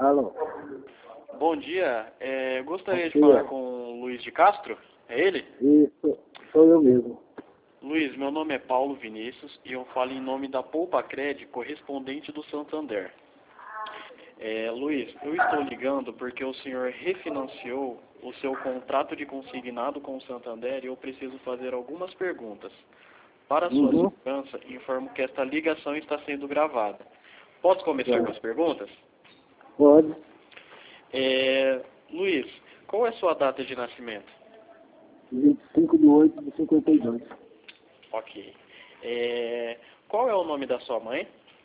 Alô. Bom dia. Gostaria de Bom dia. falar com o Luiz de Castro. É ele? Isso, sou eu mesmo. Luiz, meu nome é Paulo Vinícius e eu falo em nome da Poupa-Cred, correspondente do Santander. Luiz, eu estou ligando porque o senhor refinanciou o seu contrato de consignado com o Santander e eu preciso fazer algumas perguntas. Para sua segurança, informo que esta ligação está sendo gravada. Posso começar com as perguntas? Pode. Luiz, qual é a sua data de nascimento? 25/8/52. Ok. Qual é o nome da sua mãe?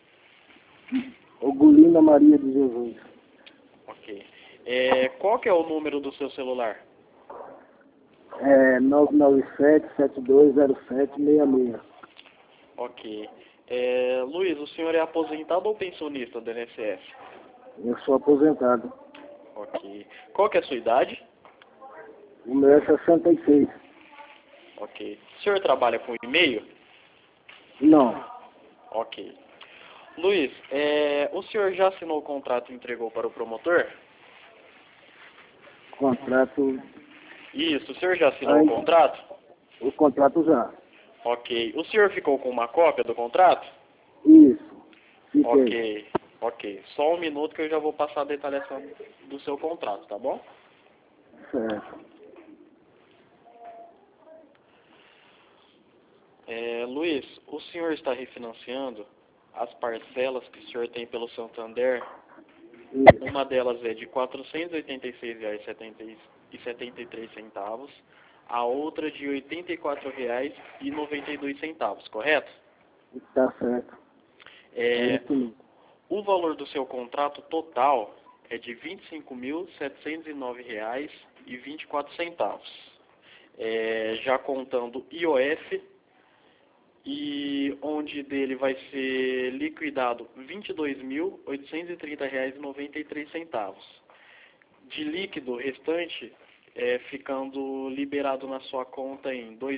Ogulina Maria de Jesus. Ok. Qual que é o número do seu celular? 997-720766. Ok. Luiz, o senhor é aposentado ou pensionista do INSS? Eu sou aposentado. Ok. Qual que é a sua idade? O meu é 66. Ok. O senhor trabalha com e-mail? Não. Ok. Luiz, o senhor já assinou o contrato e entregou para o promotor? Contrato. Isso, o senhor já assinou o contrato? O contrato já. Ok. O senhor ficou com uma cópia do contrato? Isso. Fiquei. Ok. Só um minuto que eu já vou passar a detalhação do seu contrato, tá bom? Certo. Luiz, o senhor está refinanciando as parcelas que o senhor tem pelo Santander. Isso. Uma delas é de R$ 486,73, a outra de R$ 84,92, correto? Tá certo. Isso mesmo. O valor do seu contrato total é de R$ 25.709,24, já contando IOF, e onde dele vai ser liquidado R$ 22.830,93. De líquido restante, ficando liberado na sua conta em R$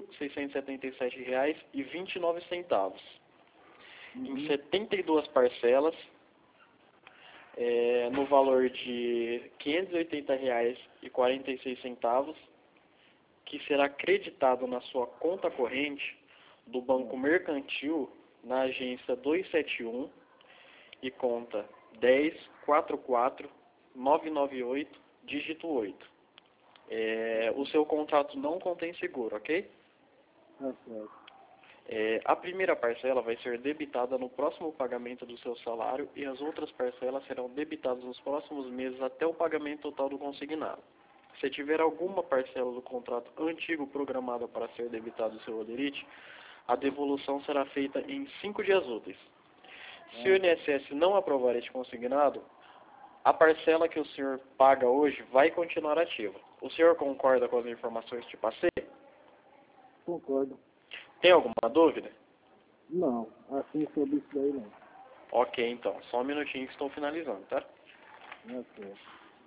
2.677,29. Em 72 parcelas, no valor de R$ 580,46, que será creditado na sua conta corrente do Banco Mercantil, na agência 271 e conta 1044998, dígito 8. O seu contrato não contém seguro, ok? Tá certo. A primeira parcela vai ser debitada no próximo pagamento do seu salário e as outras parcelas serão debitadas nos próximos meses até o pagamento total do consignado. Se tiver alguma parcela do contrato antigo programada para ser debitado do seu holerite, a devolução será feita em 5 dias úteis. Se o INSS não aprovar este consignado, a parcela que o senhor paga hoje vai continuar ativa. O senhor concorda com as informações que te passei? Concordo. Tem alguma dúvida? Não. Assim sobre isso daí não. Ok, então. Só um minutinho que estou finalizando, tá? Tá certo.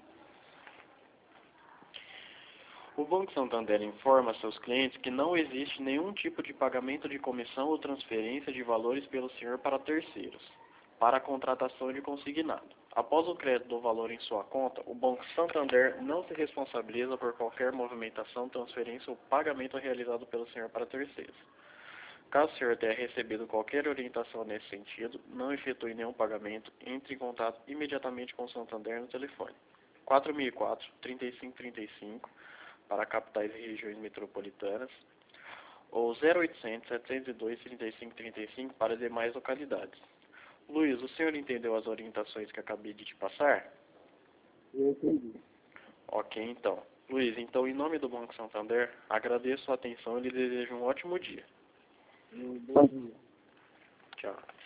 O Banco Santander informa a seus clientes que não existe nenhum tipo de pagamento de comissão ou transferência de valores pelo senhor para terceiros, para a contratação de consignado. Após o crédito do valor em sua conta, o Banco Santander não se responsabiliza por qualquer movimentação, transferência ou pagamento realizado pelo senhor para terceiros. Caso o senhor tenha recebido qualquer orientação nesse sentido, não efetue nenhum pagamento, entre em contato imediatamente com o Santander no telefone 4004-3535 para capitais e regiões metropolitanas, ou 0800-702-3535 para demais localidades. Luiz, o senhor entendeu as orientações que acabei de te passar? Eu entendi. Ok, então. Luiz, então, em nome do Banco Santander, agradeço a atenção e lhe desejo um ótimo dia. Bom dia. Tchau.